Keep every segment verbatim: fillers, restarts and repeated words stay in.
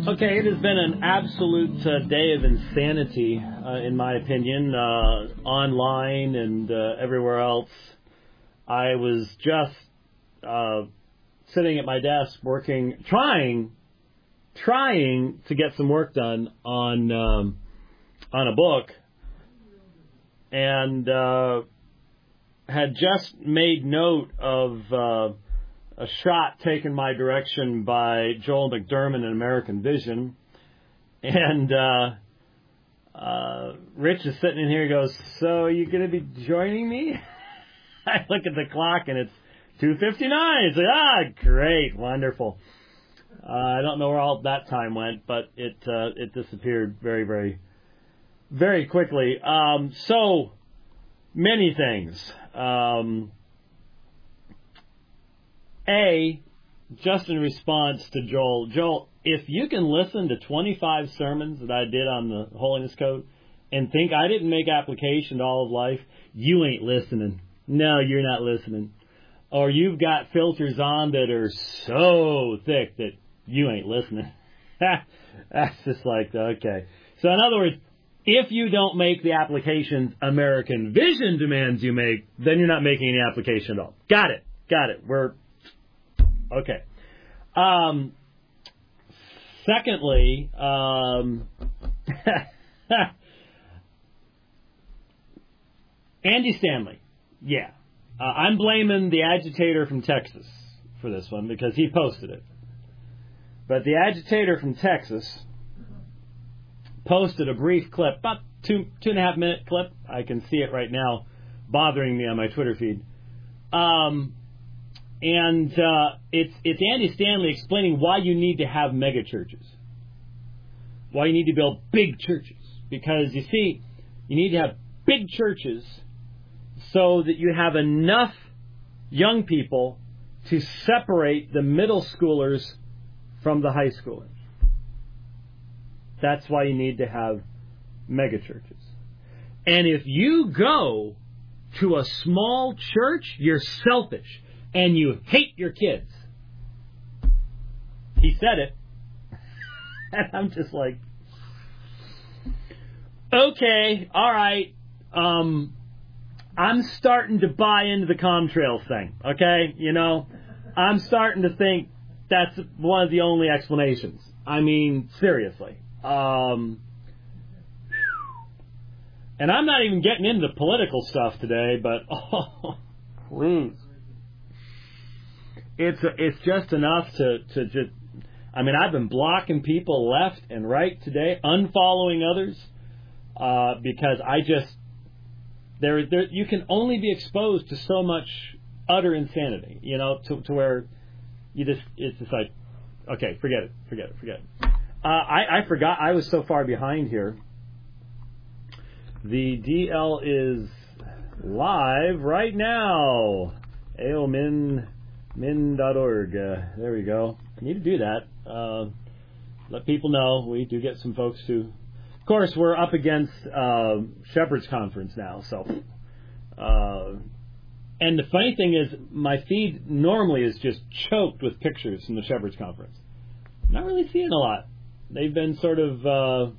Okay, it has been an absolute uh, day of insanity, uh, in my opinion, uh, online and uh, everywhere else. I was just uh, sitting at my desk working, trying, trying to get some work done on um, on a book, and uh, had just made note of uh, a shot taken my direction by Joel McDermott in American Vision. And uh, uh, Rich is sitting in here and goes, "So are you going to be joining me?" I look at the clock and it's two fifty-nine. It's like, ah, great, wonderful. Uh, I don't know where all that time went, but it uh, it disappeared very, very, very quickly. Um, so many things. Um, A, just in response to Joel, Joel, if you can listen to twenty-five sermons that I did on the Holiness Code and think I didn't make application to all of life, you ain't listening. No, you're not listening. Or you've got filters on that are so thick that you ain't listening. That's just like, okay. So in other words, if you don't make the applications American Vision demands you make, then you're not making any application at all. Got it. Got it. We're okay. Um, secondly, um, Andy Stanley. Yeah. Uh, I'm blaming the agitator from Texas for this one because he posted it. But the agitator from Texas posted a brief clip, about two, two and a half minute clip. I can see it right now bothering me on my Twitter feed. Um, and uh, it's it's Andy Stanley explaining why you need to have mega churches. Why you need to build big churches. Because, you see, you need to have big churches so that you have enough young people to separate the middle schoolers from the high schoolers. That's why you need to have mega churches. And if you go to a small church, you're selfish and you hate your kids. He said it. And I'm just like, okay, all right. Um, I'm starting to buy into the Comtrail thing, okay? You know, I'm starting to think that's one of the only explanations. I mean, seriously. Um, and I'm not even getting into political stuff today, but oh, please, it's it's just enough to to just. I mean, I've been blocking people left and right today, unfollowing others, uh, because I just there there you can only be exposed to so much utter insanity, you know, to to where you just it's just like, okay, forget it, forget it, forget it. Uh, I, I forgot I was so far behind here. The D L is live right now. A O min dot org. Uh, there we go. I need to do that. Uh, let people know. We do get some folks who... Of course, we're up against uh, Shepherd's Conference now. So, uh, and the funny thing is, my feed normally is just choked with pictures from the Shepherd's Conference. Not really seeing a lot. They've been sort of, uh,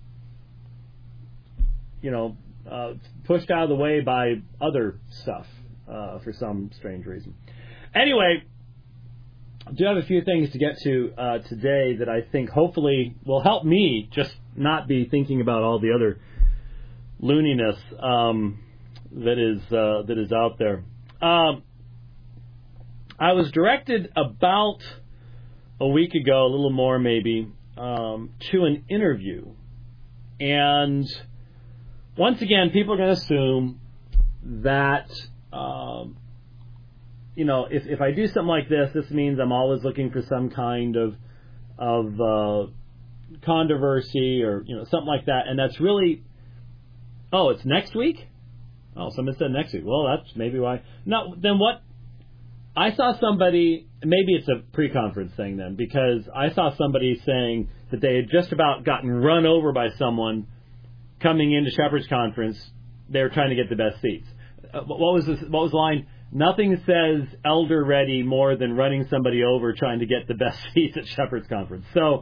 you know, uh, pushed out of the way by other stuff uh, for some strange reason. Anyway, I do have a few things to get to uh, today that I think hopefully will help me just not be thinking about all the other looniness um, that is uh, that is out there. Um, I was directed about a week ago, a little more maybe, um, to an interview. And once again, people are going to assume that, um, you know, if, if I do something like this, this means I'm always looking for some kind of of uh, controversy or, you know, something like that. And that's really, oh, it's next week? Oh, someone said next week. Well, that's maybe why. No, then what? I saw somebody, maybe it's a pre-conference thing then, because I saw somebody saying that they had just about gotten run over by someone coming into Shepherd's Conference. They were trying to get the best seats. Uh, what was this, what was the line? Nothing says elder ready more than running somebody over trying to get the best seats at Shepherd's Conference. So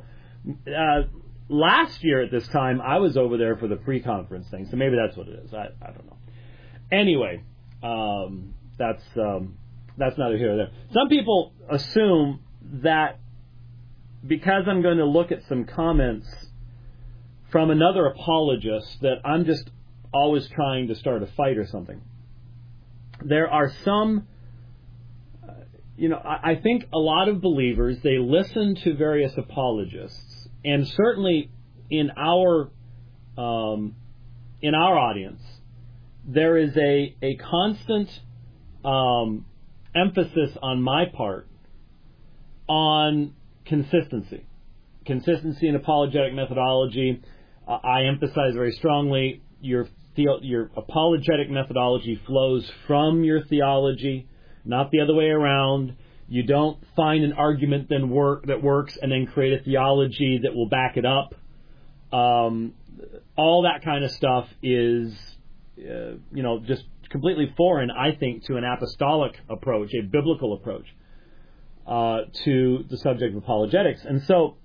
Uh, last year at this time, I was over there for the pre-conference thing, so maybe that's what it is. I, I don't know. Anyway, um, that's um, that's neither here nor there. Some people assume that because I'm going to look at some comments from another apologist that I'm just always trying to start a fight or something. There are some, uh, you know, I, I think a lot of believers, they listen to various apologists, and certainly in our um, in our audience, there is a, a constant um, emphasis on my part on consistency. Consistency in apologetic methodology. Uh, I emphasize very strongly your the, your apologetic methodology flows from your theology, not the other way around. You don't find an argument then work that works and then create a theology that will back it up. Um, all that kind of stuff is, uh, you know, just completely foreign, I think, to an apostolic approach, a biblical approach uh, to the subject of apologetics. And so,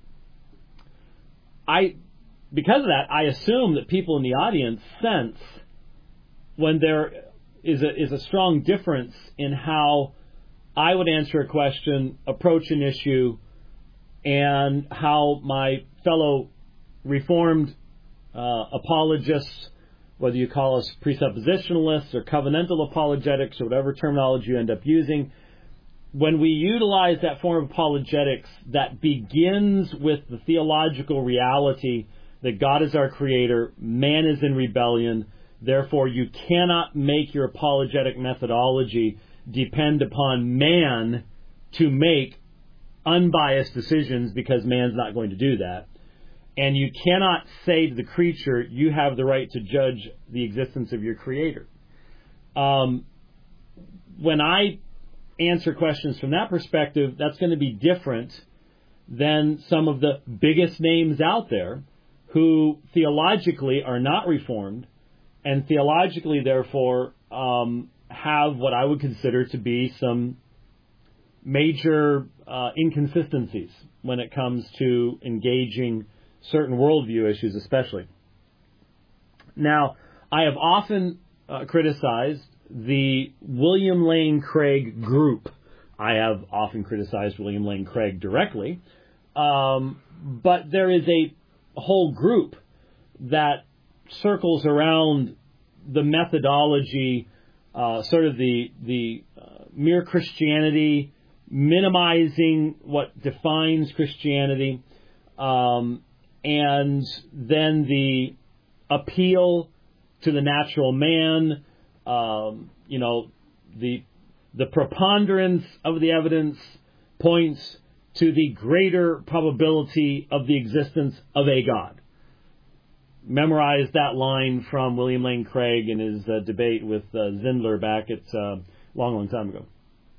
I, because of that, I assume that people in the audience sense when there is a is a strong difference in how I would answer a question, approach an issue, and how my fellow Reformed uh, apologists, whether you call us presuppositionalists or covenantal apologetics or whatever terminology you end up using, when we utilize that form of apologetics that begins with the theological reality that God is our creator, man is in rebellion, therefore you cannot make your apologetic methodology depend upon man to make unbiased decisions because man's not going to do that. And you cannot say to the creature, you have the right to judge the existence of your creator. Um, when I answer questions from that perspective, that's going to be different than some of the biggest names out there who theologically are not Reformed and theologically, therefore, um, have what I would consider to be some major uh, inconsistencies when it comes to engaging certain worldview issues, especially. Now, I have often uh, criticized the William Lane Craig group. I have often criticized William Lane Craig directly, um, but there is a whole group that circles around the methodology, uh, sort of the the uh, mere Christianity, minimizing what defines Christianity, um, and then the appeal to the natural man, um, you know, the the preponderance of the evidence points to the greater probability of the existence of a God. Memorize that line from William Lane Craig in his uh, debate with uh, Zindler back at a uh, long, long time ago.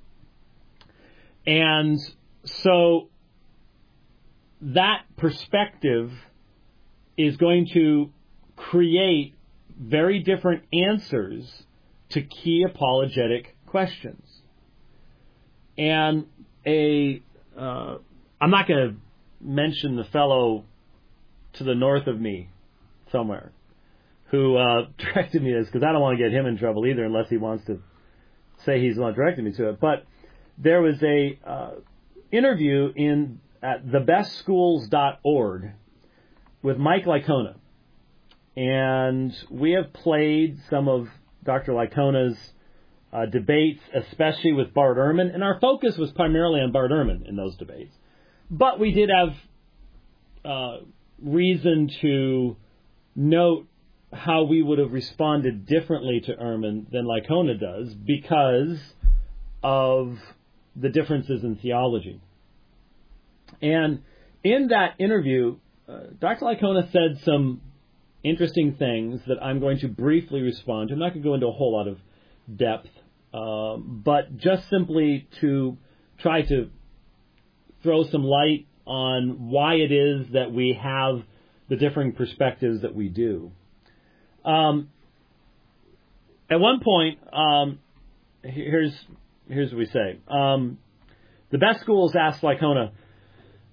And so that perspective is going to create very different answers to key apologetic questions. And a, uh, I'm not going to mention the fellow to the north of me somewhere who uh, directed me this, because I don't want to get him in trouble either unless he wants to say he's the one directing me to it. But there was a uh, interview in at the best schools dot org with Mike Licona. And we have played some of Doctor Licona's uh, debates, especially with Bart Ehrman. And our focus was primarily on Bart Ehrman in those debates. But we did have uh, reason to note how we would have responded differently to Ehrman than Licona does because of the differences in theology. And in that interview, uh, Doctor Licona said some interesting things that I'm going to briefly respond to. I'm not going to go into a whole lot of depth, uh, but just simply to try to throw some light on why it is that we have the differing perspectives that we do. Um, at one point, um, here's here's what we say. Um, the best schools asked Licona,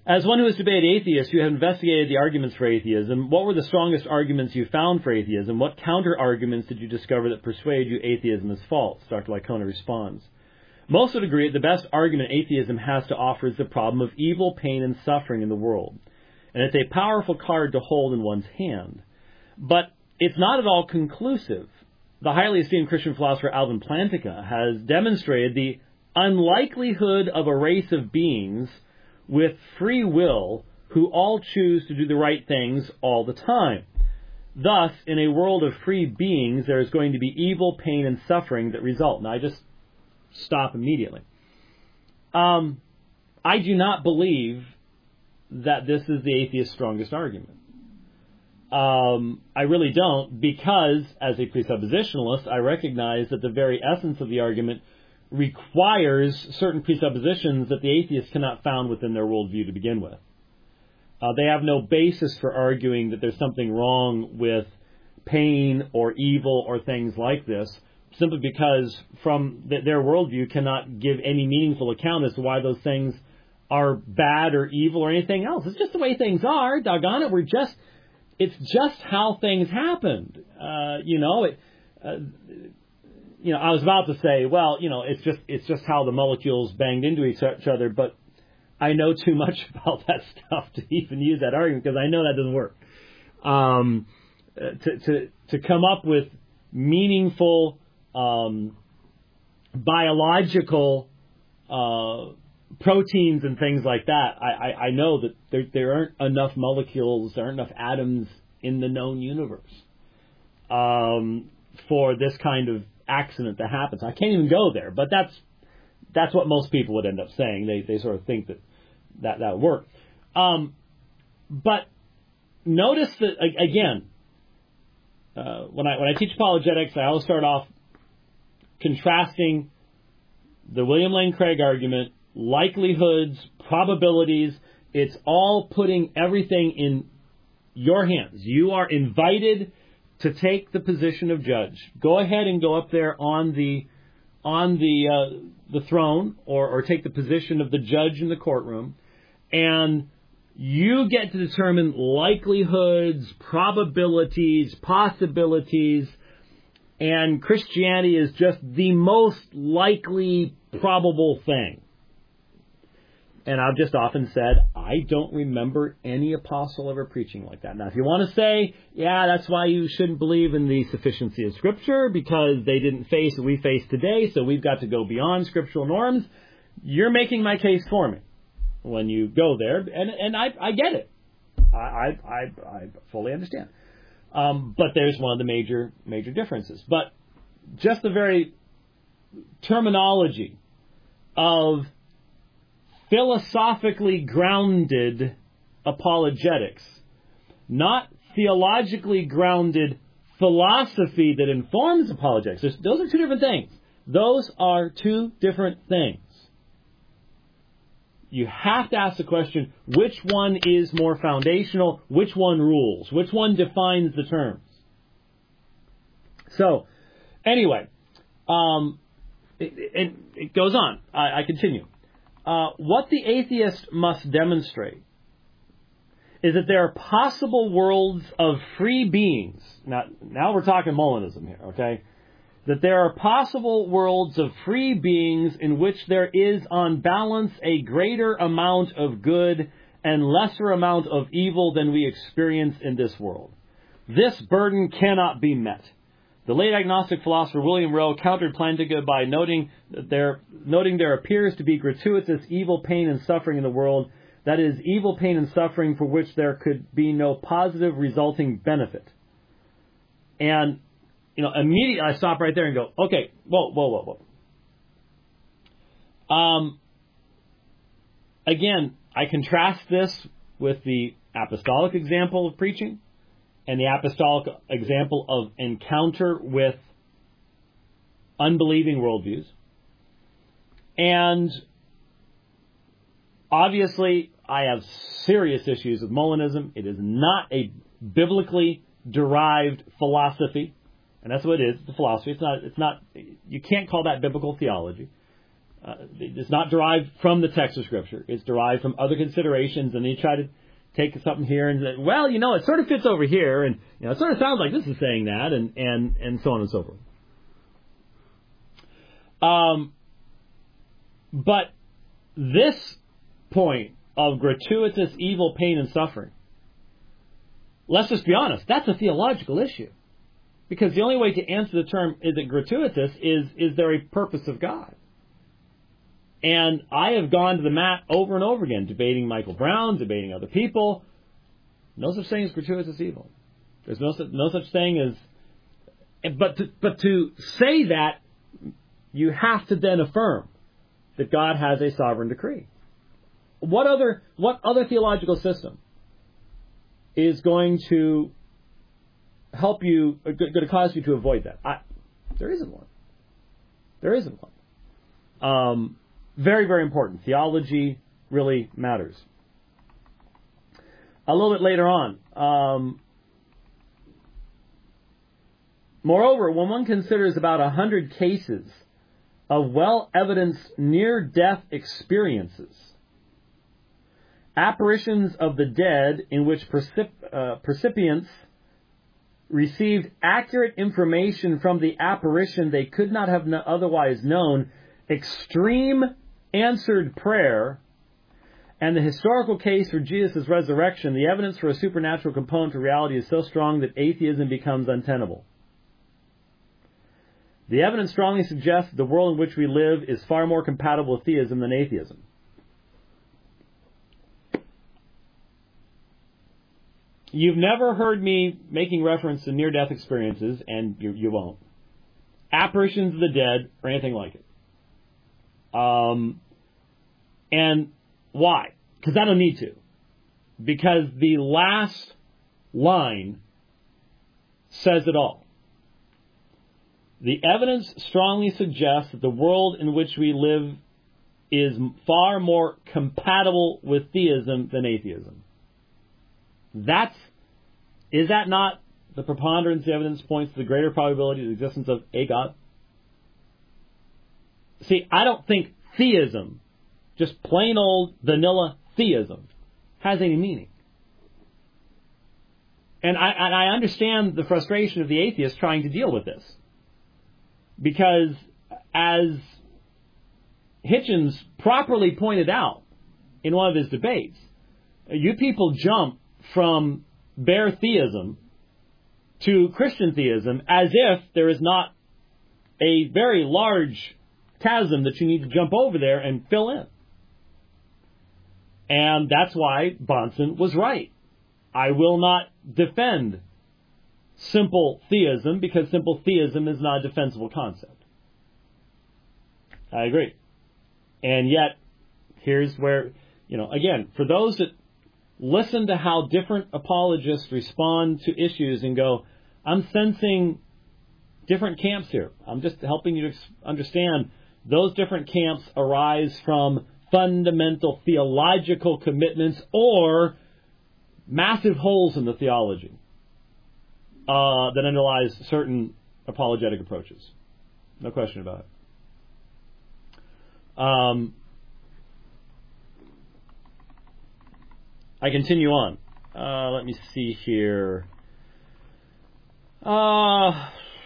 As one who has debated atheists, you have investigated the arguments for atheism. What were the strongest arguments you found for atheism? What counter-arguments did you discover that persuade you atheism is false? Doctor Licona responds. Most would agree that the best argument atheism has to offer is the problem of evil, pain, and suffering in the world. And it's a powerful card to hold in one's hand. But it's not at all conclusive. The highly esteemed Christian philosopher Alvin Plantinga has demonstrated the unlikelihood of a race of beings with free will who all choose to do the right things all the time. Thus, in a world of free beings, there is going to be evil, pain, and suffering that result. Now, I just stop immediately. Um, I do not believe that this is the atheist's strongest argument. Um, I really don't, because, as a presuppositionalist, I recognize that the very essence of the argument requires certain presuppositions that the atheist cannot found within their worldview to begin with. Uh, they have no basis for arguing that there's something wrong with pain or evil or things like this, simply because from th- their worldview cannot give any meaningful account as to why those things are bad or evil or anything else. It's just the way things are. Doggone it, we're just, it's just how things happened. Uh, you know, it, uh, You know, I was about to say, well, you know, it's just it's just how the molecules banged into each other, but I know too much about that stuff to even use that argument because I know that doesn't work. Um, to to to come up with meaningful um, biological uh, proteins and things like that, I, I, I know that there there aren't enough molecules, there aren't enough atoms in the known universe um, for this kind of accident that happens. I can't even go there, but that's that's what most people would end up saying. They they sort of think that that that would work. Um, but notice that again, uh, when I when I teach apologetics, I always start off contrasting the William Lane Craig argument, likelihoods, probabilities. It's all putting everything in your hands. You are invited to take the position of judge. Go ahead and go up there on the on the uh, the throne, or, or take the position of the judge in the courtroom, and you get to determine likelihoods, probabilities, possibilities, and Christianity is just the most likely probable thing. And I've just often said, I don't remember any apostle ever preaching like that. Now, if you want to say, yeah, that's why you shouldn't believe in the sufficiency of Scripture, because they didn't face what we face today, so we've got to go beyond scriptural norms, you're making my case for me when you go there, and and I, I get it. I, I, I, I fully understand. Um, but there's one of the major, major differences. But just the very terminology of philosophically grounded apologetics, not theologically grounded philosophy that informs apologetics. There's, those are two different things. Those are two different things. You have to ask the question, which one is more foundational? Which one rules? Which one defines the terms? So, anyway, um, it, it, it goes on. I, I continue. Uh, what the atheist must demonstrate is that there are possible worlds of free beings. Now, now we're talking Molinism here, okay? That there are possible worlds of free beings in which there is, on balance, a greater amount of good and lesser amount of evil than we experience in this world. This burden cannot be met. The late agnostic philosopher William Rowe countered Plantinga by noting that there, noting there appears to be gratuitous evil, pain, and suffering in the world. That is, evil, pain, and suffering for which there could be no positive resulting benefit. And, you know, immediately I stop right there and go, okay, whoa, whoa, whoa, whoa. Um, again, I contrast this with the apostolic example of preaching and the apostolic example of encounter with unbelieving worldviews. And obviously, I have serious issues with Molinism. It is not a biblically derived philosophy, and that's what it is. It's a philosophy. It's not. It's not. You can't call that biblical theology. Uh, it's not derived from the text of Scripture. It's derived from other considerations, and they try to take something here and say, well, you know, it sort of fits over here, and you know, it sort of sounds like this is saying that, and, and, and so on and so forth. Um, but this point of gratuitous evil, pain, and suffering, let's just be honest, that's a theological issue. Because the only way to answer the term, is it gratuitous, is, is there a purpose of God? And I have gone to the mat over and over again, debating Michael Brown, debating other people. No such thing as gratuitous evil. There's no such, no such thing as... But to, but to say that, you have to then affirm that God has a sovereign decree. What other what other theological system is going to help you, going to cause you to avoid that? I, there isn't one. There isn't one. Um, very, very important. Theology really matters. A little bit later on. Um, moreover, when one considers about a hundred cases of well-evidenced near-death experiences, apparitions of the dead in which percip- uh, percipients received accurate information from the apparition they could not have no- otherwise known, extreme answered prayer, and the historical case for Jesus' resurrection, the evidence for a supernatural component to reality is so strong that atheism becomes untenable. The evidence strongly suggests that the world in which we live is far more compatible with theism than atheism. You've never heard me making reference to near-death experiences, and you, you won't. Apparitions of the dead, or anything like it. Um, and why? Because I don't need to. Because the last line says it all. The evidence strongly suggests that the world in which we live is far more compatible with theism than atheism. That's, is that not the preponderance of evidence points to the greater probability of the existence of a God? See, I don't think theism, just plain old vanilla theism, has any meaning. And I, and I understand the frustration of the atheist trying to deal with this. Because, as Hitchens properly pointed out in one of his debates, you people jump from bare theism to Christian theism as if there is not a very large chasm that you need to jump over there and fill in. And that's why Bahnsen was right. I will not defend simple theism because simple theism is not a defensible concept. I agree. And yet, here's where, you know, again, for those that listen to how different apologists respond to issues and go, I'm sensing different camps here. I'm just helping you to understand those different camps arise from fundamental theological commitments or massive holes in the theology uh, that underlies certain apologetic approaches. No question about it. Um, I continue on. Uh, let me see here. Uh,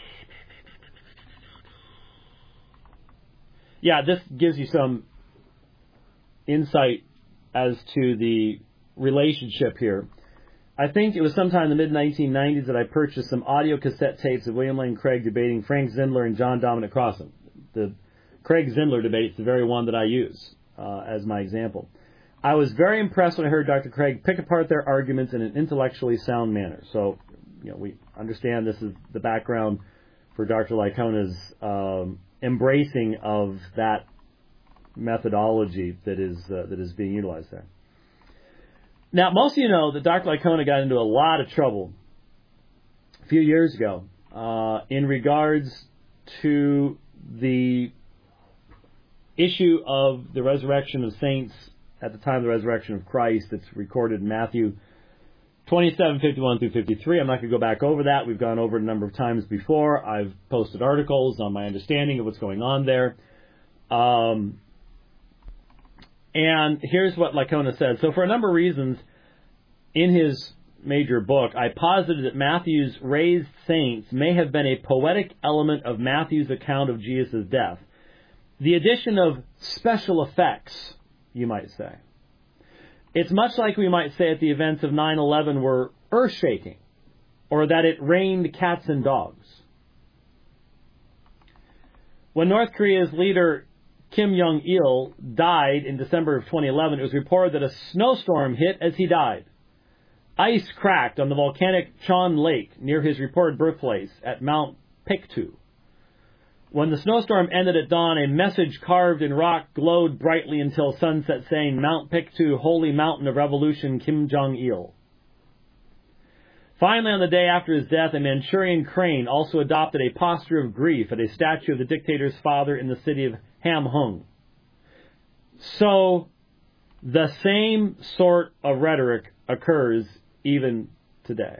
yeah, this gives you some insight as to the relationship here. I think it was sometime in the mid nineteen nineties that I purchased some audio cassette tapes of William Lane Craig debating Frank Zindler and John Dominic Crossan. The Craig Zindler debate is the very one that I use uh, as my example. I was very impressed when I heard Doctor Craig pick apart their arguments in an intellectually sound manner. So, you know, we understand this is the background for Doctor Licona's um, embracing of that methodology that is uh, that is being utilized there. Now, most of you know that Doctor Licona got into a lot of trouble a few years ago uh, in regards to the issue of the resurrection of saints at the time of the resurrection of Christ that's recorded in Matthew twenty-seven, fifty-one through fifty-three. I'm not going to go back over that. We've gone over it a number of times before. I've posted articles on my understanding of what's going on there. Um, And here's what Licona says. So for a number of reasons, in his major book, I posited that Matthew's raised saints may have been a poetic element of Matthew's account of Jesus' death. The addition of special effects, you might say. It's much like we might say that the events of nine eleven were earth-shaking, or that it rained cats and dogs. When North Korea's leader Kim Jong-il died in December of twenty eleven, it was reported that a snowstorm hit as he died. Ice cracked on the volcanic Chon Lake near his reported birthplace at Mount Pictou. When the snowstorm ended at dawn, a message carved in rock glowed brightly until sunset, saying, "Mount Pictou, holy mountain of revolution, Kim Jong-il." Finally, on the day after his death, a Manchurian crane also adopted a posture of grief at a statue of the dictator's father in the city of Hamhung. So, the same sort of rhetoric occurs even today.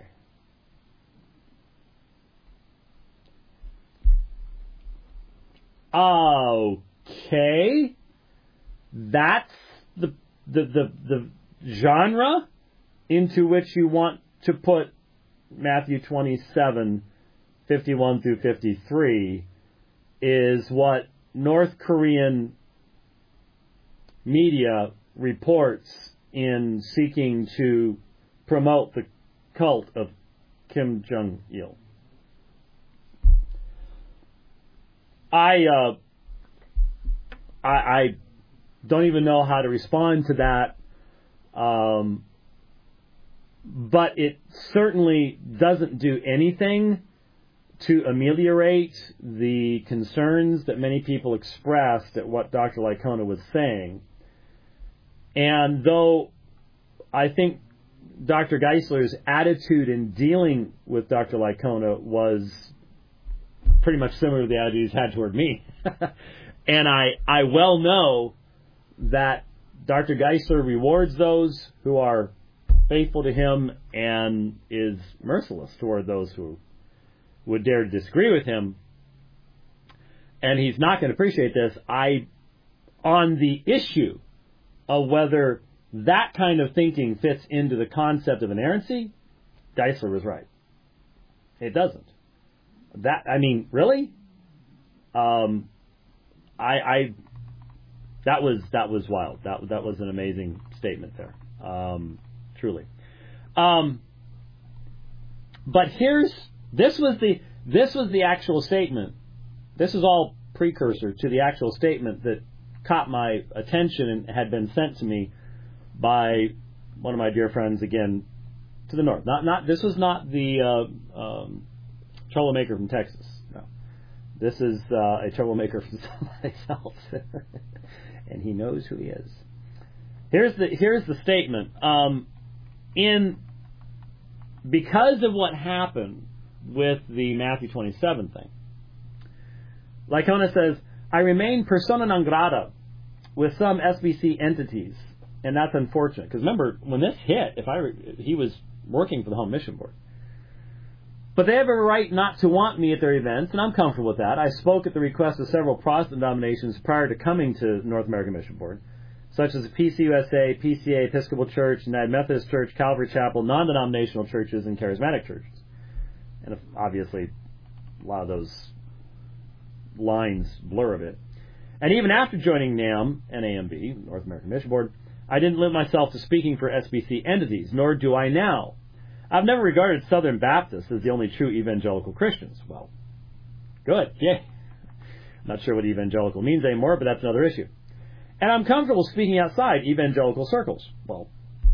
Okay, that's the the the, the genre into which you want to put Matthew twenty-seven, fifty-one through fifty-three, is what North Korean media reports in seeking to promote the cult of Kim Jong-il. I, uh, I I don't even know how to respond to that, um, but it certainly doesn't do anything to ameliorate the concerns that many people expressed at what Doctor Licona was saying. And though I think Doctor Geisler's attitude in dealing with Doctor Licona was pretty much similar to the attitude he's had toward me. And I, I well know that Doctor Geisler rewards those who are faithful to him and is merciless toward those who would dare to disagree with him. And he's not going to appreciate this. I, on the issue of whether that kind of thinking fits into the concept of inerrancy, Geisler was right. It doesn't. That, I mean, really? Um, I, I, that was, that was wild. That, that was an amazing statement there. Um, truly. Um, but here's, this was the, this was the actual statement. This is all precursor to the actual statement that caught my attention and had been sent to me by one of my dear friends, again, to the north. Not, not, this was not the, uh, um, troublemaker from Texas. No. This is uh, a troublemaker from someplace else. And he knows who he is. Here's the here's the statement. Um, in because of what happened with the Matthew twenty-seven thing, Licona says, I remain persona non grata with some S B C entities, and that's unfortunate. Because remember, when this hit, if I re- he was working for the Home Mission Board. But they have a right not to want me at their events, and I'm comfortable with that. I spoke at the request of several Protestant denominations prior to coming to North American Mission Board, such as the P C U S A, P C A, Episcopal Church, United Methodist Church, Calvary Chapel, non-denominational churches, and charismatic churches. And obviously, a lot of those lines blur a bit. And even after joining NAM and A M B, North American Mission Board, I didn't limit myself to speaking for S B C entities, nor do I now. I've never regarded Southern Baptists as the only true evangelical Christians. Well, good, yay. I'm not sure what evangelical means anymore, but that's another issue. And I'm comfortable speaking outside evangelical circles. Well,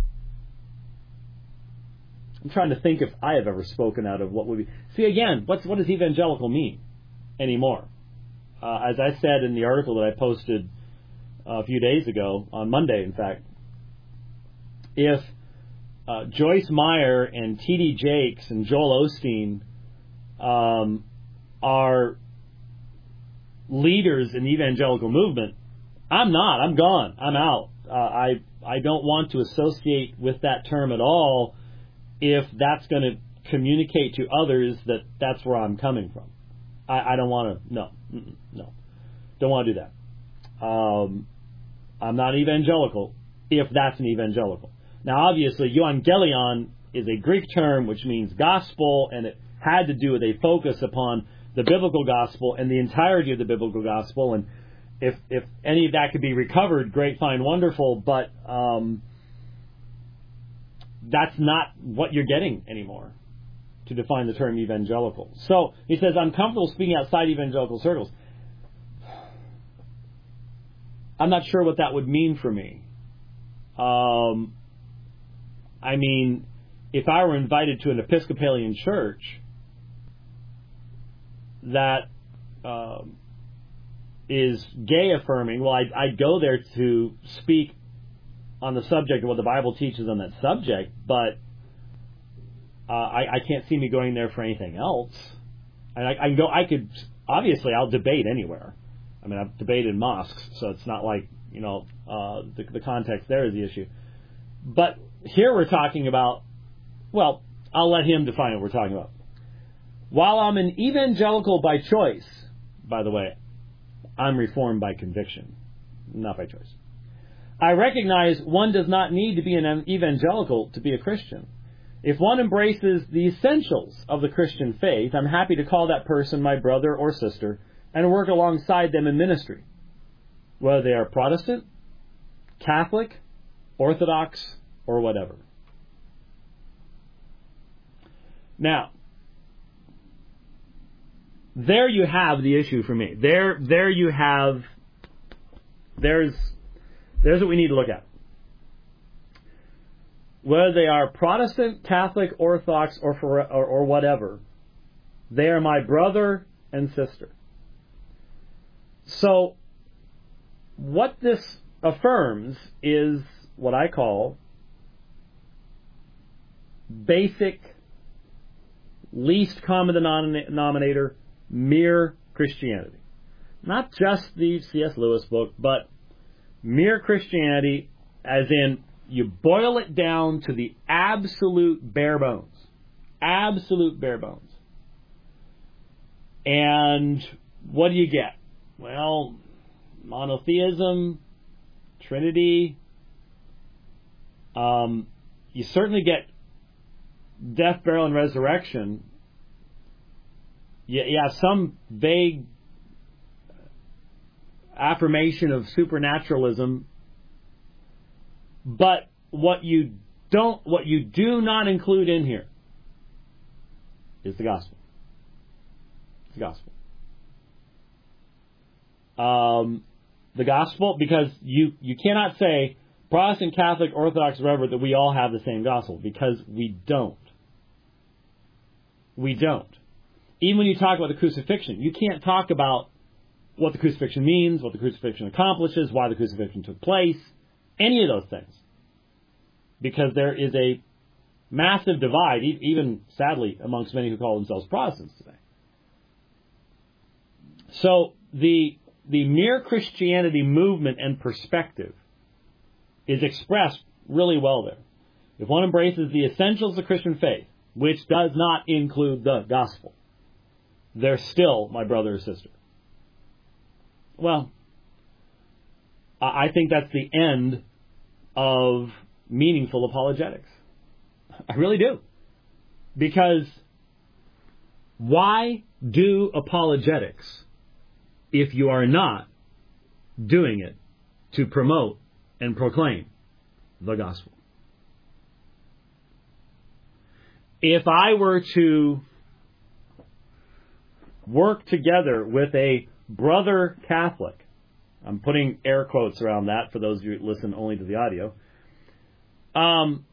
I'm trying to think if I have ever spoken out of what would be... See, again, what's, what does evangelical mean anymore? Uh, as I said in the article that I posted a few days ago, on Monday, in fact, if uh, Joyce Meyer and T D Jakes and Joel Osteen um, are leaders in the evangelical movement, I'm not. I'm gone. I'm out. Uh, I I don't want to associate with that term at all if that's going to communicate to others that that's where I'm coming from. I, I don't want to. No. No. Don't want to do that. Um, I'm not evangelical, if that's an evangelical. Now, obviously, euangelion is a Greek term which means gospel, and it had to do with a focus upon the biblical gospel and the entirety of the biblical gospel. And if if any of that could be recovered, great, fine, wonderful, but um, that's not what you're getting anymore to define the term evangelical. So he says, I'm comfortable speaking outside evangelical circles. I'm not sure what that would mean for me. Um, I mean, if I were invited to an Episcopalian church that um, is gay affirming, well, I'd, I'd go there to speak on the subject of what the Bible teaches on that subject, but uh, I, I can't see me going there for anything else. And I, I can go. I could obviously I'll debate anywhere. I mean, I've debated in mosques, so it's not like, you know, uh, the, the context there is the issue. But here we're talking about, well, I'll let him define what we're talking about. While I'm an evangelical by choice, by the way, I'm reformed by conviction, not by choice. I recognize one does not need to be an evangelical to be a Christian. If one embraces the essentials of the Christian faith, I'm happy to call that person my brother or sister and work alongside them in ministry, whether they are Protestant, Catholic, Orthodox, or whatever. Now, there you have the issue for me. There, there you have, there's, there's what we need to look at. Whether they are Protestant, Catholic, Orthodox, or, for, or, or whatever, they are my brother and sister. So, what this affirms is what I call basic, least common denominator, mere Christianity. Not just the C S Lewis book, but mere Christianity, as in you boil it down to the absolute bare bones. Absolute bare bones. And what do you get? Well, monotheism, Trinity. Um, you certainly get death, burial, and resurrection. Yeah, yeah, some vague affirmation of supernaturalism. But what you don't, what you do not include in here is the gospel. It's the gospel. Um, the gospel, because you, you cannot say Protestant, Catholic, Orthodox, whatever, that we all have the same gospel, because we don't. We don't. Even when you talk about the crucifixion, you can't talk about what the crucifixion means, what the crucifixion accomplishes, why the crucifixion took place, any of those things. Because there is a massive divide, even sadly, amongst many who call themselves Protestants today. So the the mere Christianity movement and perspective is expressed really well there. If one embraces the essentials of Christian faith, which does not include the gospel, they're still my brother or sister. Well, I think that's the end of meaningful apologetics. I really do. Because why do apologetics if you are not doing it to promote and proclaim the gospel? If I were to work together with a brother Catholic, I'm putting air quotes around that for those of you who listen only to the audio. Um,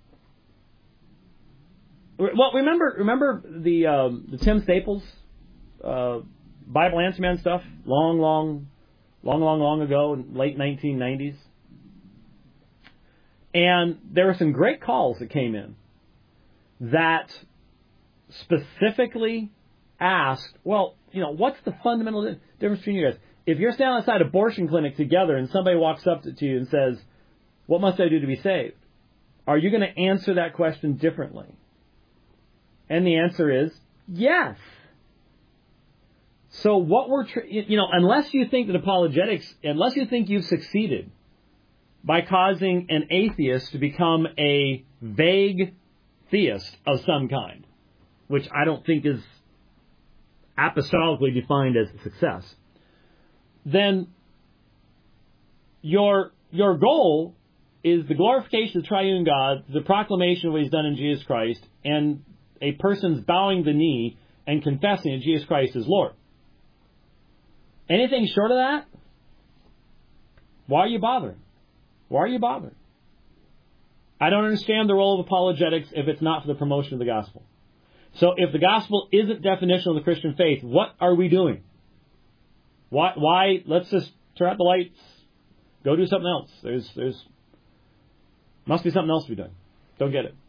well, remember remember the um, the Tim Staples uh, Bible Answer Man stuff long, long, long, long, long ago in late nineteen nineties? And there were some great calls that came in that specifically asked, well, you know, what's the fundamental difference between you guys? If you're standing outside an abortion clinic together and somebody walks up to you and says, what must I do to be saved? Are you going to answer that question differently? And the answer is yes. So what we're, tr- you know, unless you think that apologetics, unless you think you've succeeded by causing an atheist to become a vague theist of some kind, which I don't think is apostolically defined as success, then your your goal is the glorification of the triune God, the proclamation of what He's done in Jesus Christ, and a person's bowing the knee and confessing that Jesus Christ is Lord. Anything short of that, why are you bothering? Why are you bothering? I don't understand the role of apologetics if it's not for the promotion of the gospel. So if the gospel isn't definitional of the Christian faith, what are we doing? Why? Why? Let's just turn out the lights, go do something else. There's, there's, must be something else to be doing. Don't get it.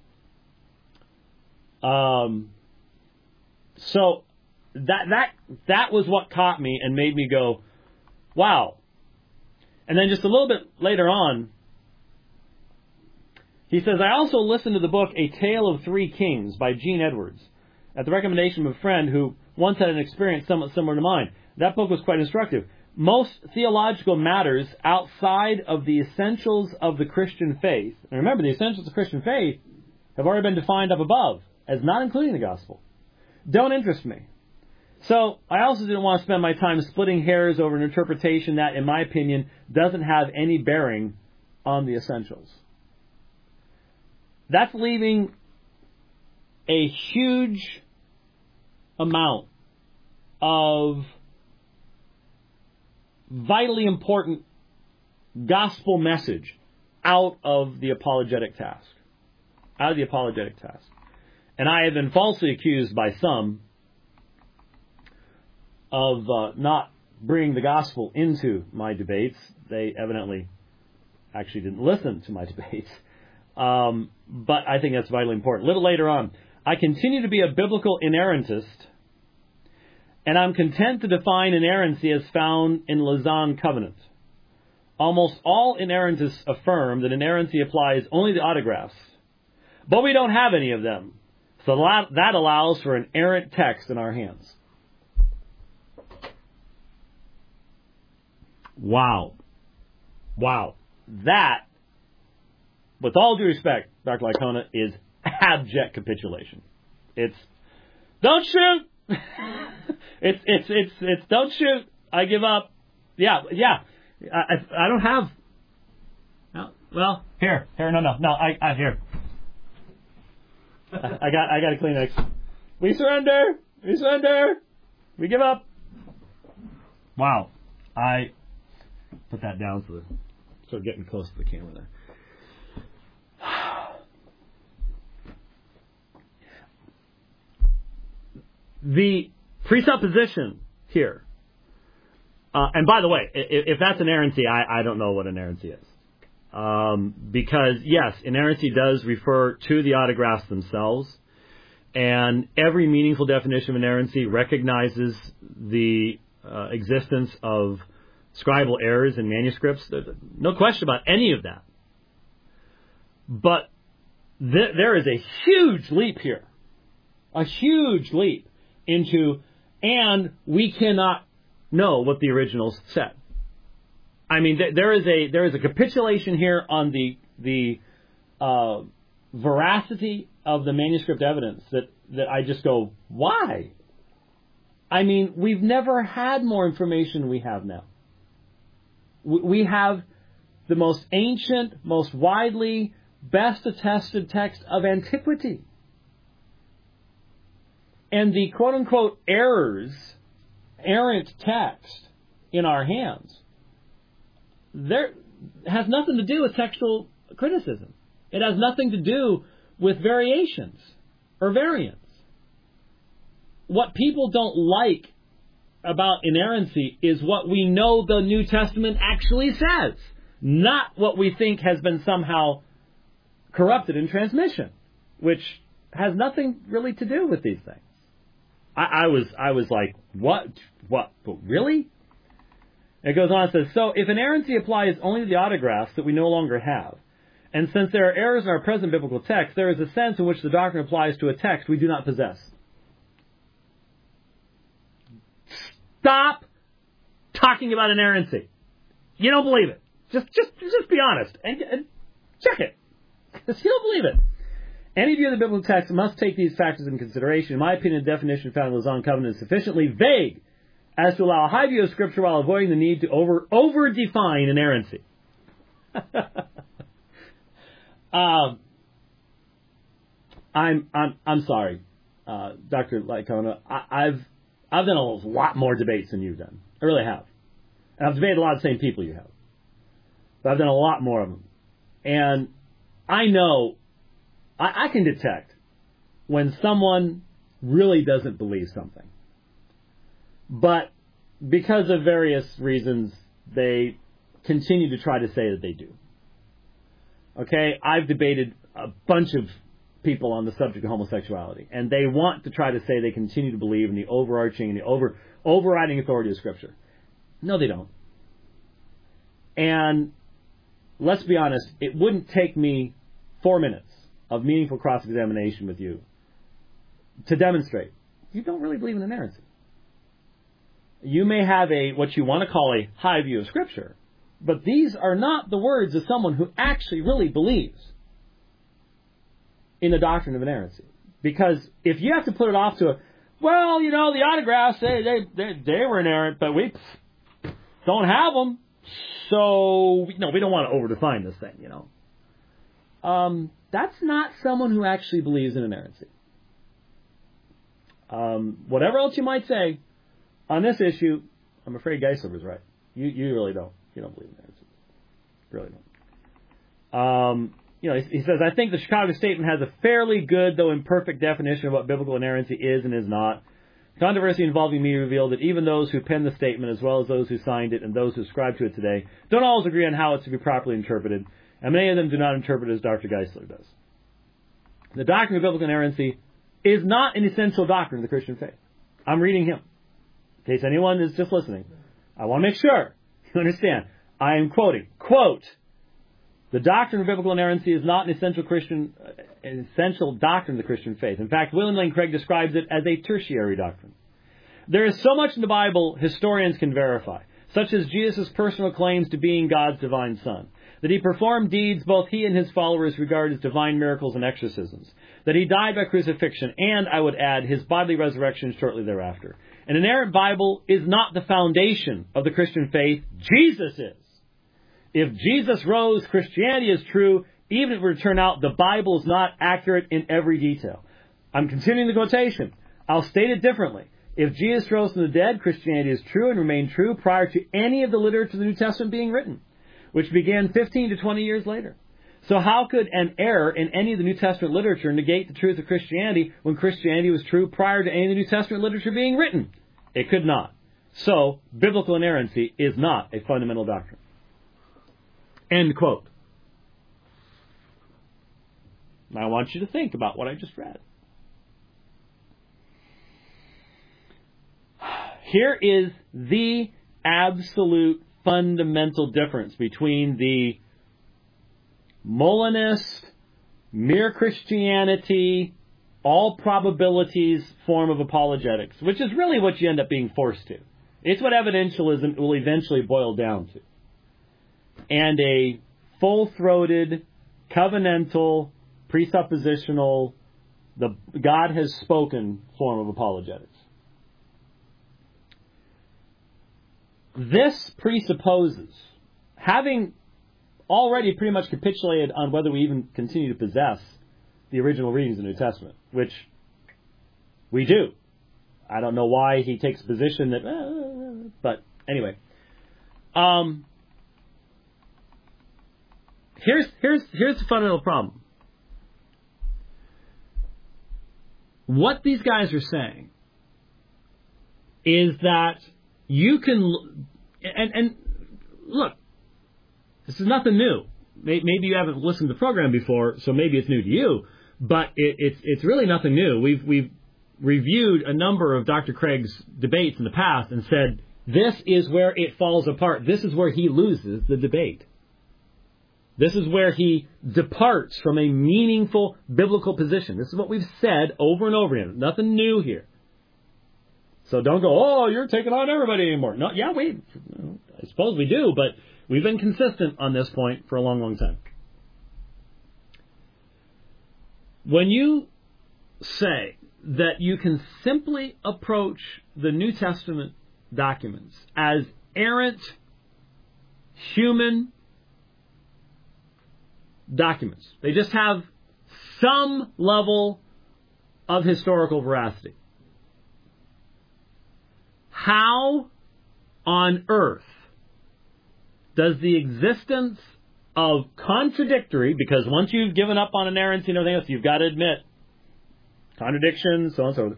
Um. So that that that was what caught me and made me go, wow. And then just a little bit later on, he says, I also listened to the book A Tale of Three Kings by Gene Edwards at the recommendation of a friend who once had an experience somewhat similar to mine. That book was quite instructive. Most theological matters outside of the essentials of the Christian faith, and remember, the essentials of Christian faith have already been defined up above as not including the gospel, don't interest me. So I also didn't want to spend my time splitting hairs over an interpretation that, in my opinion, doesn't have any bearing on the essentials. That's leaving a huge amount of vitally important gospel message out of the apologetic task. Out of the apologetic task. And I have been falsely accused by some of uh, not bringing the gospel into my debates. They evidently actually didn't listen to my debates. Um, but I think that's vitally important. A little later on, I continue to be a biblical inerrantist, and I'm content to define inerrancy as found in Lausanne Covenant. Almost all inerrantists affirm that inerrancy applies only to autographs, but we don't have any of them. So that allows for an errant text in our hands. Wow. Wow. That, with all due respect, Doctor Licona, is abject capitulation. It's, don't shoot! it's, it's, it's, it's, don't shoot! I give up. Yeah, yeah. I, I, I don't have, no, well, here, here, no, no, no, I, I, here. I, I got, I got a Kleenex. We surrender! We surrender! We give up! Wow. I put that down so that, so getting close to the camera there. The presupposition here, uh, and by the way, if, if that's inerrancy, I, I don't know what inerrancy is. Um, because, yes, inerrancy does refer to the autographs themselves, and every meaningful definition of inerrancy recognizes the uh, existence of scribal errors in manuscripts. There's no question about any of that. But th- there is a huge leap here, a huge leap into, and we cannot know what the originals said. I mean, th- there is a there is a capitulation here on the the uh, veracity of the manuscript evidence that, that I just go, why? I mean, we've never had more information than we have now. We, we have the most ancient, most widely, best attested text of antiquity. And the quote-unquote errors, errant text in our hands, there has nothing to do with textual criticism. It has nothing to do with variations or variants. What people don't like about inerrancy is what we know the New Testament actually says, not what we think has been somehow corrupted in transmission, which has nothing really to do with these things. I, I was I was like, what? What? But really? It goes on and says, so if inerrancy applies only to the autographs that we no longer have, and since there are errors in our present biblical text, there is a sense in which the doctrine applies to a text we do not possess. Stop talking about inerrancy. You don't believe it. Just, just, just be honest and, and check it. Because you don't believe it. Any view of the biblical text must take these factors into consideration. In my opinion, the definition found in the Lausanne Covenant is sufficiently vague as to allow a high view of Scripture while avoiding the need to over over define inerrancy. um, I'm I'm I'm sorry, uh, Doctor Lycona. I, I've I've done a lot more debates than you've done. I really have. And I've debated a lot of the same people you have. But I've done a lot more of them. And I know, I, I can detect when someone really doesn't believe something. But because of various reasons, they continue to try to say that they do. Okay? I've debated a bunch of people on the subject of homosexuality, and they want to try to say they continue to believe in the overarching and the over overriding authority of Scripture. No, they don't. And let's be honest, it wouldn't take me four minutes of meaningful cross-examination with you to demonstrate you don't really believe in inerrancy. You may have a what you want to call a high view of Scripture, but these are not the words of someone who actually really believes in the doctrine of inerrancy. Because if you have to put it off to a, well, you know, the autographs, they they they, they were inerrant, but we don't have them, so no, we don't want to over-define this thing, you know. Um, that's not someone who actually believes in inerrancy. Um, whatever else you might say on this issue, I'm afraid Geisler was right. You you really don't. You don't believe in inerrancy. You really don't. Um, you know, he, he says, I think the Chicago Statement has a fairly good, though imperfect, definition of what biblical inerrancy is and is not. Controversy involving me revealed that even those who penned the statement, as well as those who signed it and those who subscribe to it today, don't always agree on how it's to be properly interpreted, and many of them do not interpret it as Doctor Geisler does. The doctrine of biblical inerrancy is not an essential doctrine of the Christian faith. I'm reading him. In case anyone is just listening, I want to make sure you understand. I am quoting, quote, the doctrine of biblical inerrancy is not an essential Christian, uh, an essential doctrine of the Christian faith. In fact, William Lane Craig describes it as a tertiary doctrine. There is so much in the Bible historians can verify, such as Jesus' personal claims to being God's divine Son, that he performed deeds both he and his followers regard as divine miracles and exorcisms, that he died by crucifixion, and, I would add, his bodily resurrection shortly thereafter. An inerrant Bible is not the foundation of the Christian faith. Jesus is. If Jesus rose, Christianity is true, even if it were to turn out the Bible is not accurate in every detail. I'm continuing the quotation. I'll state it differently. If Jesus rose from the dead, Christianity is true and remained true prior to any of the literature of the New Testament being written, which began fifteen to twenty years later. So how could an error in any of the New Testament literature negate the truth of Christianity when Christianity was true prior to any of the New Testament literature being written? It could not. So, biblical inerrancy is not a fundamental doctrine. End quote. Now I want you to think about what I just read. Here is the absolute fundamental difference between the Molinist, mere Christianity, all probabilities form of apologetics, which is really what you end up being forced to. It's what evidentialism will eventually boil down to. And a full-throated, covenantal, presuppositional, the God has spoken form of apologetics. This presupposes, having already pretty much capitulated on whether we even continue to possess the original readings of the New Testament, which we do. I don't know why he takes a position that, uh, but anyway. Um, here's here's here's the fundamental problem. What these guys are saying is that you can, and and look, this is nothing new. Maybe you haven't listened to the program before, so maybe it's new to you. But it, it's it's really nothing new. We've we've reviewed a number of Doctor Craig's debates in the past and said this is where it falls apart. This is where he loses the debate. This is where he departs from a meaningful biblical position. This is what we've said over and over again. Nothing new here. So don't go, oh, you're taking on everybody anymore. No, yeah, we, I suppose we do, but We've been consistent on this point for a long, long time. When you say that you can simply approach the New Testament documents as errant human documents, they just have some level of historical veracity. How on earth does the existence of contradictory, because once you've given up on inerrancy and everything else, you've got to admit contradictions, so on and so forth.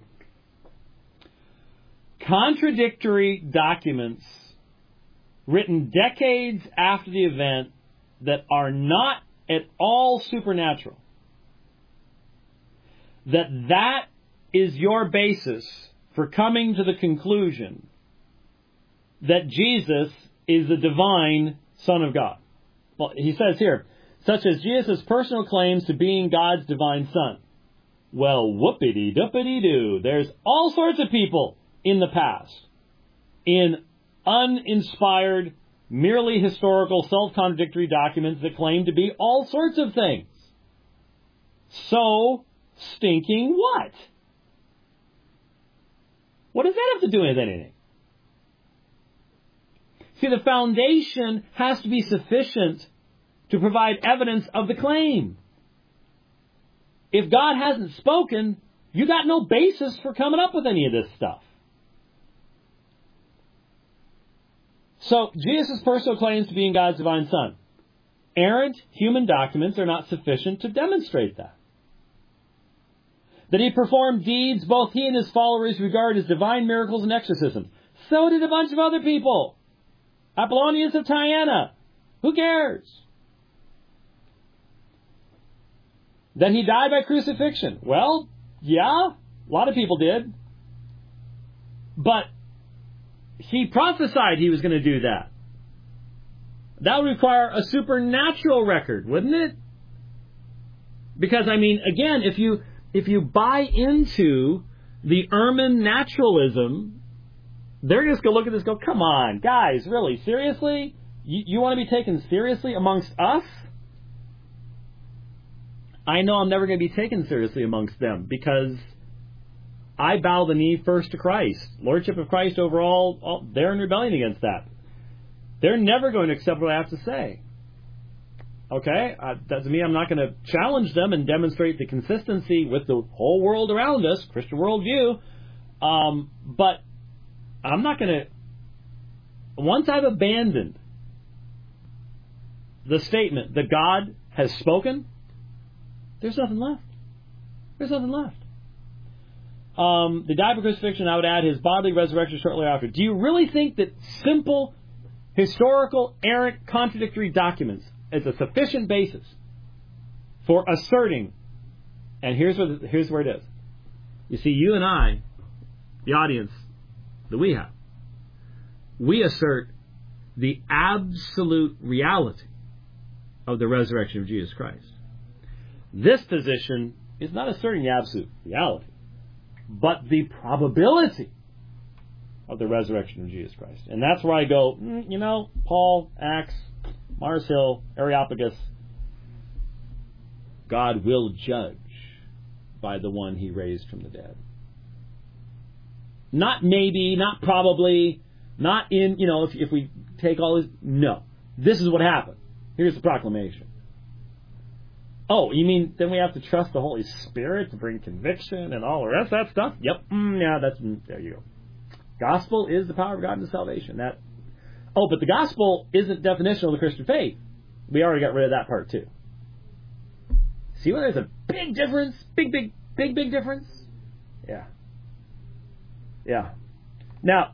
Contradictory documents written decades after the event that are not at all supernatural, that that is your basis for coming to the conclusion that Jesus is the divine Son of God. Well, he says here, such as Jesus' personal claims to being God's divine Son. Well, whoopity-doopity-doo. There's all sorts of people in the past, in uninspired, merely historical, self-contradictory documents that claim to be all sorts of things. So, stinking what? What does that have to do with anything? See, the foundation has to be sufficient to provide evidence of the claim. If God hasn't spoken, you got no basis for coming up with any of this stuff. So, Jesus' personal claims to being God's divine Son. Errant human documents are not sufficient to demonstrate that. That he performed deeds both he and his followers regard as divine miracles and exorcisms. So did a bunch of other people. Apollonius of Tyana. Who cares? That he died by crucifixion. Well, yeah, a lot of people did. But he prophesied he was going to do that. That would require a supernatural record, wouldn't it? Because, I mean, again, if you if you buy into the Ehrman naturalism, they're just going to look at this and go, come on, guys, really, seriously? You, you want to be taken seriously amongst us? I know I'm never going to be taken seriously amongst them because I bow the knee first to Christ. Lordship of Christ over all, all they're in rebellion against that. They're never going to accept what I have to say. Okay? Uh, that doesn't mean I'm not going to challenge them and demonstrate the consistency with the whole world around us, Christian worldview. Um, but I'm not going to... Once I've abandoned the statement that God has spoken, there's nothing left. There's nothing left. Um, the died by crucifixion, I would add his bodily resurrection shortly after. Do you really think that simple, historical, errant, contradictory documents is a sufficient basis for asserting? And here's what here's where it is. You see, you and I, the audience that we have, we assert the absolute reality of the resurrection of Jesus Christ. This position is not asserting the absolute reality, but the probability of the resurrection of Jesus Christ. And that's where I go, mm, you know, Paul, Acts, Mars Hill, Areopagus, God will judge by the one he raised from the dead. Not maybe, not probably, not in, you know, if, if we take all this, no. This is what happened. Here's the proclamation. Oh, you mean then we have to trust the Holy Spirit to bring conviction and all the rest of that stuff? Yep. Mm, yeah, that's, mm, there you go. Gospel is the power of God into salvation. That. Oh, but the gospel isn't definitional of the Christian faith. We already got rid of that part too. See where there's a big difference? Big, big, big, big difference? Yeah. Yeah. Now,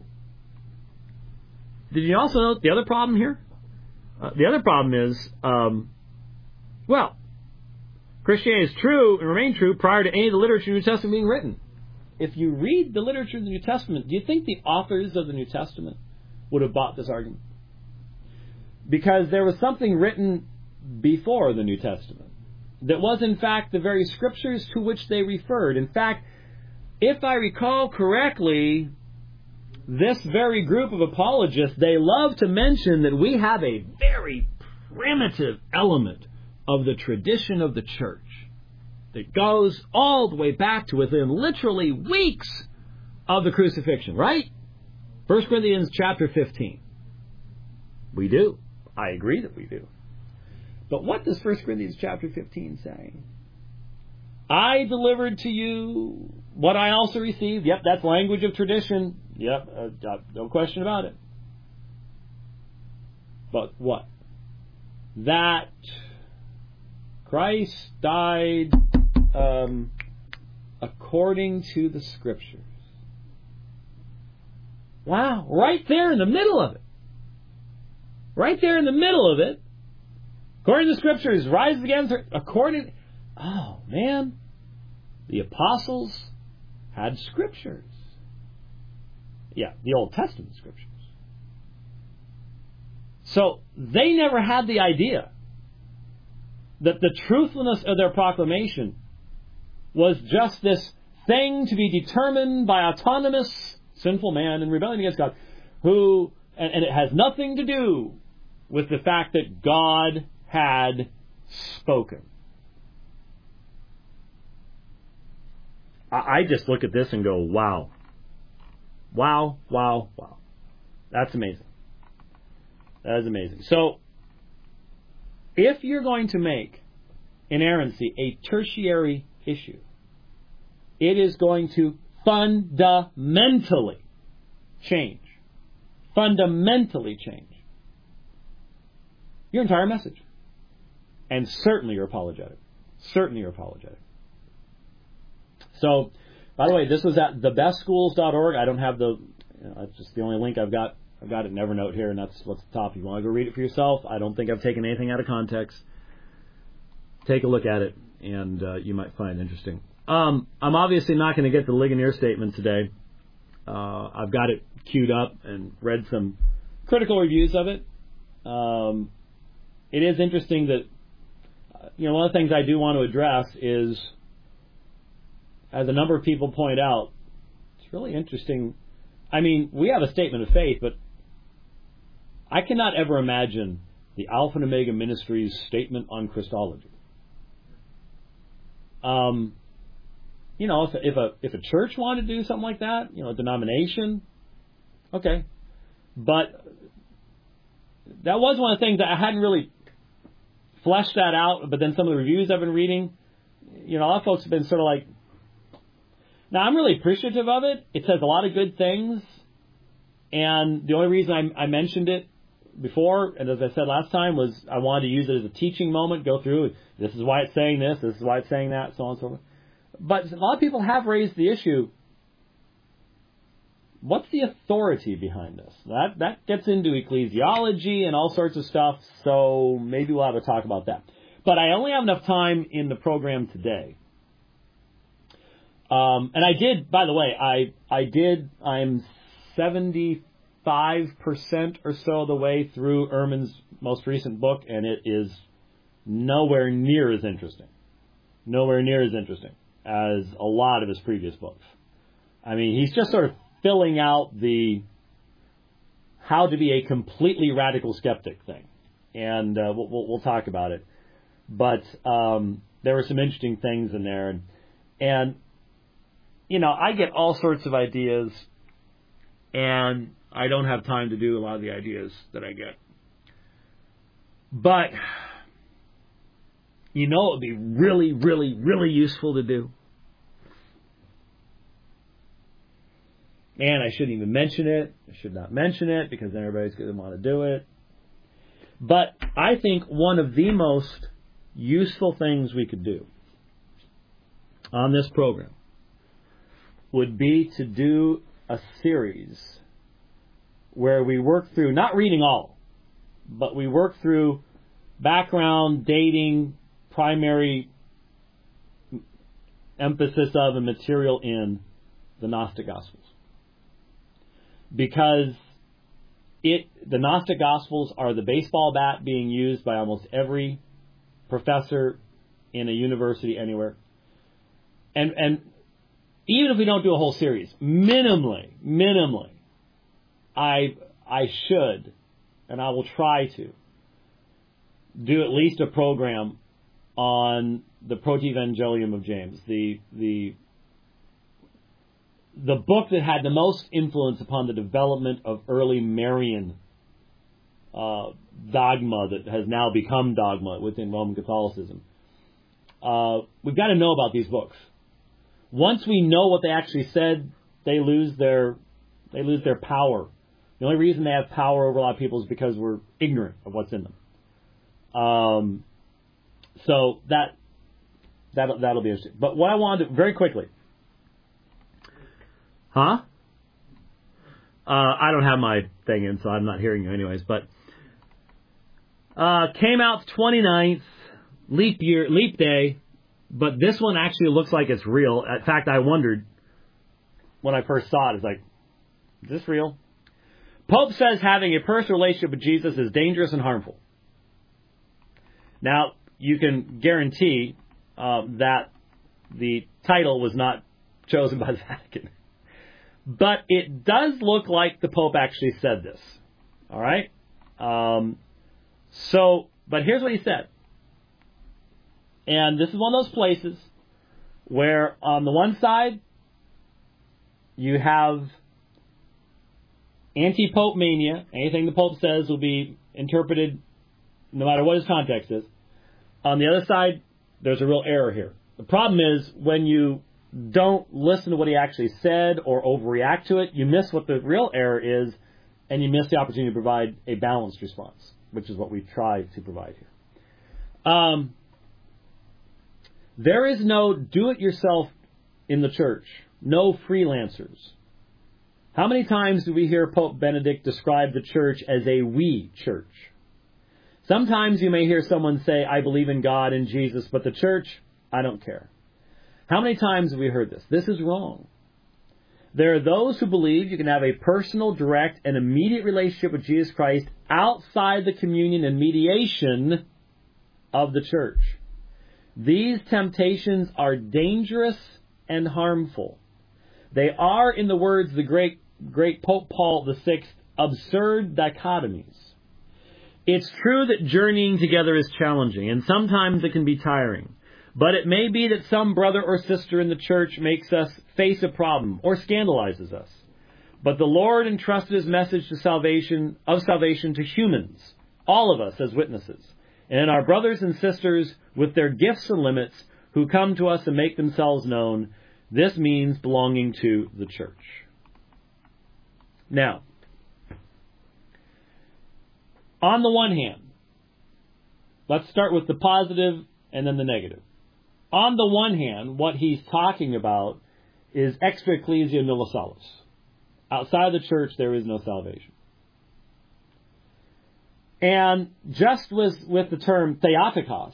did you also note the other problem here? Uh, the other problem is, um, well, Christianity is true and remained true prior to any of the literature of the New Testament being written. If you read the literature of the New Testament, do you think the authors of the New Testament would have bought this argument? Because there was something written before the New Testament that was, in fact, the very scriptures to which they referred. In fact, if I recall correctly, this very group of apologists, they love to mention that we have a very primitive element of the tradition of the church that goes all the way back to within literally weeks of the crucifixion, right? First Corinthians chapter fifteen. We do. I agree that we do. But what does First Corinthians chapter fifteen say? I delivered to you what I also received. Yep, that's language of tradition. Yep, uh, no question about it. But what? That Christ died um, according to the Scriptures. Wow, right there in the middle of it. Right there in the middle of it. According to the Scriptures, rises again, according... Oh, man. The apostles had Scriptures. Yeah, the Old Testament Scriptures. So, they never had the idea that the truthfulness of their proclamation was just this thing to be determined by autonomous sinful man in rebellion against God, who, and, and it has nothing to do with the fact that God had spoken. I, I just look at this and go, wow. Wow, wow, wow. That's amazing. That is amazing. So, if you're going to make inerrancy a tertiary issue, it is going to fundamentally change. Fundamentally change your entire message. And certainly you're apologetic. Certainly you're apologetic. So, by the way, this was at the best schools dot org. I don't have the, you know, that's just the only link I've got. I've got it in Evernote here, and that's what's the top. If you want to go read it for yourself, I don't think I've taken anything out of context. Take a look at it, and uh, you might find it interesting. Um, I'm obviously not going to get the Ligonier statement today. Uh, I've got it queued up and read some critical reviews of it. Um, it is interesting that, uh, you know, one of the things I do want to address is, as a number of people point out, it's really interesting. I mean, we have a statement of faith, but I cannot ever imagine the Alpha and Omega Ministries statement on Christology. Um, you know, if, if a if a church wanted to do something like that, you know, a denomination, okay. But that was one of the things that I hadn't really fleshed that out, but then some of the reviews I've been reading, you know, a lot of folks have been sort of like, now I'm really appreciative of it. It says a lot of good things, and the only reason I, I mentioned it before, and as I said last time, was I wanted to use it as a teaching moment, go through, this is why it's saying this, this is why it's saying that, so on and so forth. But a lot of people have raised the issue, what's the authority behind this? That that gets into ecclesiology and all sorts of stuff, so maybe we'll have a talk about that. But I only have enough time in the program today. Um, and I did, by the way, I I did, I'm seventy-five percent or so the way through Ehrman's most recent book, and it is nowhere near as interesting. Nowhere near as interesting as a lot of his previous books. I mean, he's just sort of filling out the how to be a completely radical skeptic thing. And uh, we'll, we'll, we'll talk about it. But um, there were some interesting things in there. And, and, you know, I get all sorts of ideas, and I don't have time to do a lot of the ideas that I get. But, you know, it would be really, really, really useful to do. And I shouldn't even mention it. I should not mention it because then everybody's going to want to do it. But I think one of the most useful things we could do on this program would be to do a series where we work through, not reading all, but we work through background, dating, primary emphasis of and material in the Gnostic Gospels. Because it, the Gnostic Gospels are the baseball bat being used by almost every professor in a university anywhere. And and even if we don't do a whole series, minimally, minimally, I I should, and I will try to, do at least a program on the Protevangelium of James, the the the book that had the most influence upon the development of early Marian uh, dogma that has now become dogma within Roman Catholicism. Uh, we've got to know about these books. Once we know what they actually said, they lose their they lose their power. The only reason they have power over a lot of people is because we're ignorant of what's in them. Um, so that that that'll be interesting. But what I wanted to, very quickly, huh? Uh, I don't have my thing in, so I'm not hearing you anyways. But uh, came out twenty-ninth, leap year, leap day. But this one actually looks like it's real. In fact, I wondered when I first saw it, it's like, is this real? Pope says having a personal relationship with Jesus is dangerous and harmful. Now, you can guarantee uh, that the title was not chosen by the Vatican. But it does look like the Pope actually said this. All right? Um, so, but here's what he said. And this is one of those places where on the one side, you have anti-Pope mania. Anything the Pope says will be interpreted no matter what his context is. On the other side, there's a real error here. The problem is when you don't listen to what he actually said or overreact to it, you miss what the real error is, and you miss the opportunity to provide a balanced response, which is what we try to provide here. Um, there is no do-it-yourself in the church, no freelancers. How many times do we hear Pope Benedict describe the church as a we church? Sometimes you may hear someone say, I believe in God and Jesus, but the church, I don't care. How many times have we heard this? This is wrong. There are those who believe you can have a personal, direct, and immediate relationship with Jesus Christ outside the communion and mediation of the church. These temptations are dangerous and harmful. They are, in the words of the great, great Pope Paul the Sixth, absurd dichotomies. It's true that journeying together is challenging, and sometimes it can be tiring. But it may be that some brother or sister in the church makes us face a problem or scandalizes us. But the Lord entrusted His message to salvation of salvation to humans, all of us as witnesses, and our brothers and sisters with their gifts and limits who come to us and make themselves known. This means belonging to the church. Now, on the one hand, let's start with the positive and then the negative. On the one hand, what he's talking about is extra ecclesia nulla salus. Outside of the church, there is no salvation. And just with, with the term Theotokos,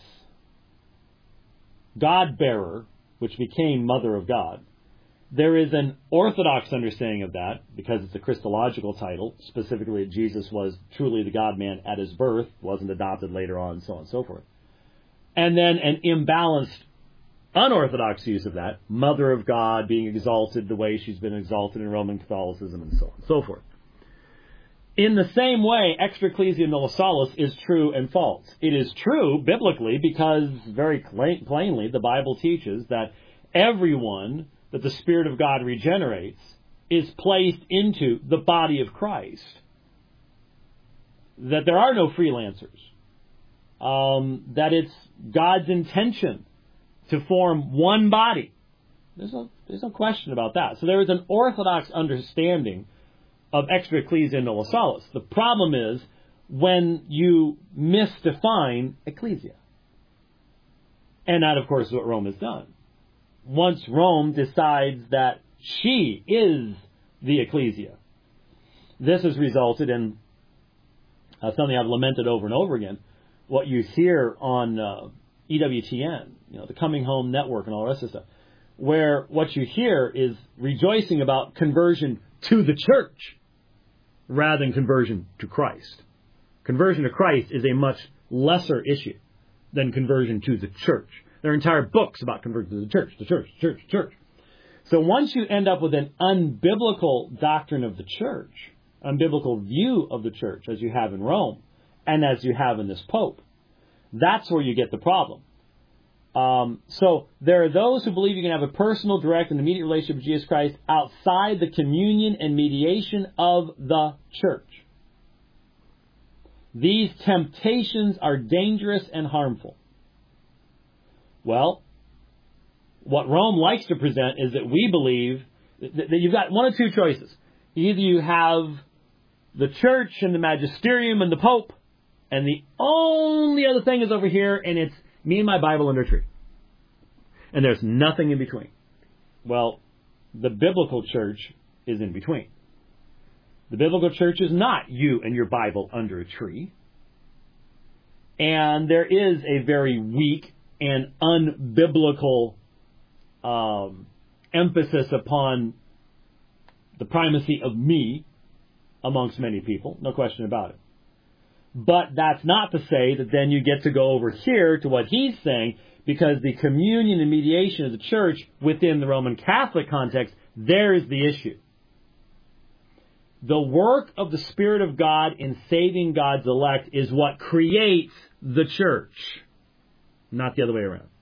God-bearer, which became Mother of God, there is an orthodox understanding of that, because it's a Christological title, specifically that Jesus was truly the God-man at His birth, wasn't adopted later on, and so on and so forth. And then an imbalanced, unorthodox use of that, Mother of God being exalted the way she's been exalted in Roman Catholicism, and so on and so forth. In the same way, extra ecclesia nulla salus is true and false. It is true biblically because very plainly the Bible teaches that everyone that the Spirit of God regenerates is placed into the body of Christ. That there are no freelancers. Um, that it's God's intention to form one body. There's no, there's no question about that. So there is an orthodox understanding of extra ecclesia nulla salus. The problem is when you misdefine ecclesia. And that, of course, is what Rome has done. Once Rome decides that she is the ecclesia, this has resulted in uh, something I've lamented over and over again. What you hear on uh, E W T N, you know, the Coming Home Network and all the rest of stuff, where what you hear is rejoicing about conversion to the church rather than conversion to Christ. Conversion to Christ is a much lesser issue than conversion to the church. There are entire books about conversion to the church, the church, church, church. So once you end up with an unbiblical doctrine of the church, unbiblical view of the church as you have in Rome and as you have in this Pope. That's where you get the problem. Um, so there are those who believe you can have a personal, direct, and immediate relationship with Jesus Christ outside the communion and mediation of the church. These temptations are dangerous and harmful. Well, what Rome likes to present is that we believe that you've got one of two choices. Either you have the church and the magisterium and the Pope, and the only other thing is over here, and it's me and my Bible under a tree. And there's nothing in between. Well, the biblical church is in between. The biblical church is not you and your Bible under a tree. And there is a very weak and unbiblical um, emphasis upon the primacy of me amongst many people. No question about it. But that's not to say that then you get to go over here to what he's saying, because the communion and mediation of the church within the Roman Catholic context, there's the issue. The work of the Spirit of God in saving God's elect is what creates the church, not the other way around.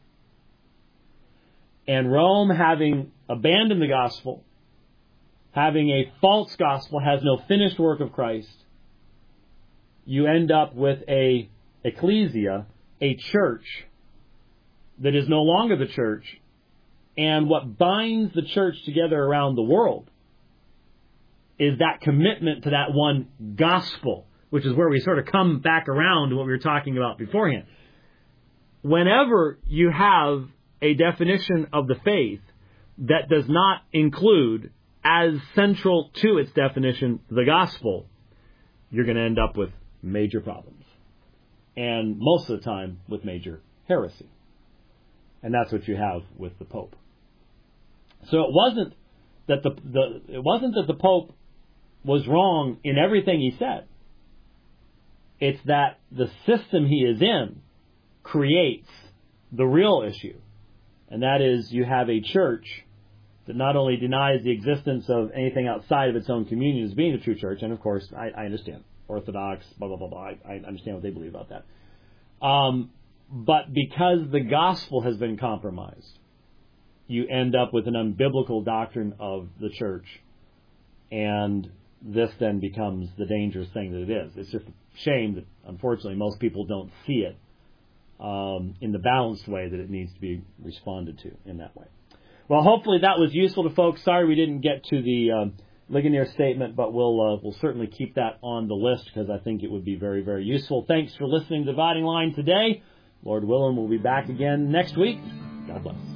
And Rome, having abandoned the gospel, having a false gospel, has no finished work of Christ, you end up with a ecclesia, a church, that is no longer the church. And what binds the church together around the world is that commitment to that one gospel, which is where we sort of come back around to what we were talking about beforehand. Whenever you have a definition of the faith that does not include, as central to its definition, the gospel, you're going to end up with major problems. And most of the time with major heresy. And that's what you have with the Pope. So it wasn't that the, the it wasn't that the Pope was wrong in everything he said. It's that the system he is in creates the real issue. And that is, you have a church that not only denies the existence of anything outside of its own communion as being a true church, and of course, I, I understand, Orthodox, blah, blah, blah, blah, I, I understand what they believe about that. Um, but because the gospel has been compromised, you end up with an unbiblical doctrine of the church, and this then becomes the dangerous thing that it is. It's just a shame that, unfortunately, most people don't see it um, in the balanced way that it needs to be responded to in that way. Well, hopefully that was useful to folks. Sorry we didn't get to the um, Ligonier statement, but we'll uh, we'll certainly keep that on the list because I think it would be very, very useful. Thanks for listening to Dividing Line today. Lord willing, we'll be back again next week. God bless.